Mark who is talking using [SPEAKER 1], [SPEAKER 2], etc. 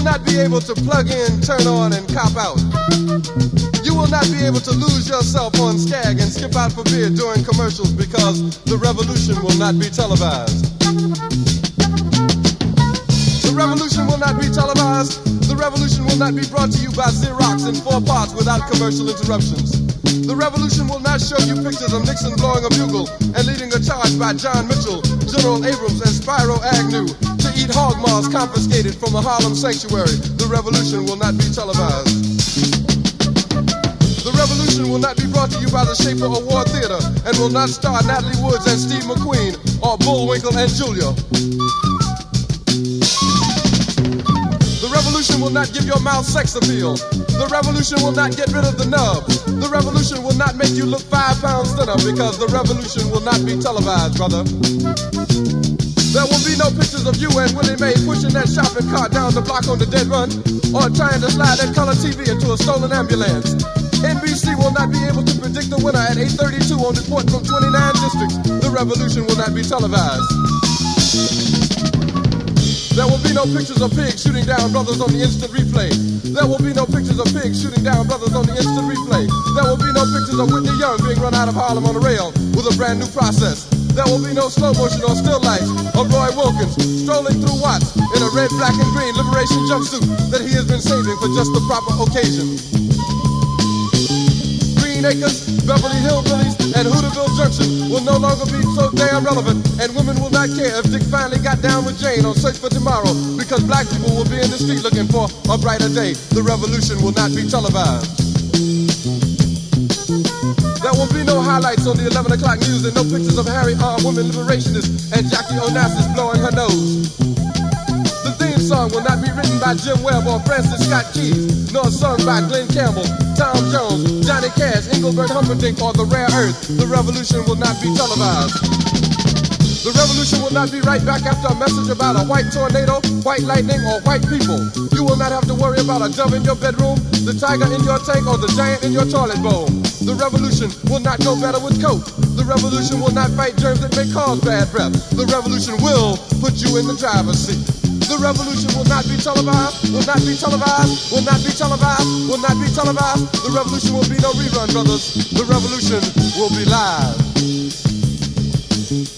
[SPEAKER 1] not be able to plug in, turn on, and cop out. You will not be able to lose yourself on Skag and skip out for beer during commercials because the revolution will not be televised. The revolution will not be televised. The revolution will not be brought to you by Xerox in 4 parts without commercial interruptions. The revolution will not show you pictures of Nixon blowing a bugle and leading a charge by John Mitchell, General Abrams, and Spyro Agnew to eat hog maws confiscated from a Harlem sanctuary. The revolution will not be televised. The revolution will not be brought to you by the Schaefer Award Theater and will not star Natalie Woods and Steve McQueen or Bullwinkle and Julia. The revolution will not give your mouth sex appeal. The revolution will not get rid of the nub. The revolution will not make you look 5 pounds thinner because the revolution will not be televised, brother. There will be no pictures of you and Willie Mae pushing that shopping cart down the block on the dead run or trying to slide that color TV into a stolen ambulance. NBC will not be able to predict the winner at 8:32 on report from 29 districts. The revolution will not be televised. There will be no pictures of pigs shooting down brothers on the instant replay. There will be no pictures of pigs shooting down brothers on the instant replay. There will be no pictures of Whitney Young being run out of Harlem on a rail with a brand new process. There will be no slow motion or still lights of Roy Wilkins strolling through Watts in a red, black, and green liberation jumpsuit that he has been saving for just the proper occasion. Green Acres, Beverly Hillbillies, and Hooterville Junction will no longer be so damn relevant, and women will not care if Dick finally got down with Jane on Search for Tomorrow because black people will be in the street looking for a brighter day. The revolution will not be televised. There will be no highlights on the 11 o'clock news and no pictures of Harry armed women liberationists and Jackie Onassis blowing her nose. The theme song will not be written by Jim Webb or Francis Scott Keys, nor sung by Glenn Campbell, Tom Jones, Johnny Cash, Engelbert Humperdinck, or The Rare Earth. The revolution will not be televised. The revolution will not be right back after a message about a white tornado, white lightning, or white people. You will not have to worry about a dove in your bedroom, the tiger in your tank, or the giant in your toilet bowl. The revolution will not go better with Coke. The revolution will not fight germs that may cause bad breath. The revolution will put you in the driver's seat. The revolution will not be televised, will not be televised, will not be televised, will not be televised. The revolution will be no rerun, brothers. The revolution will be live.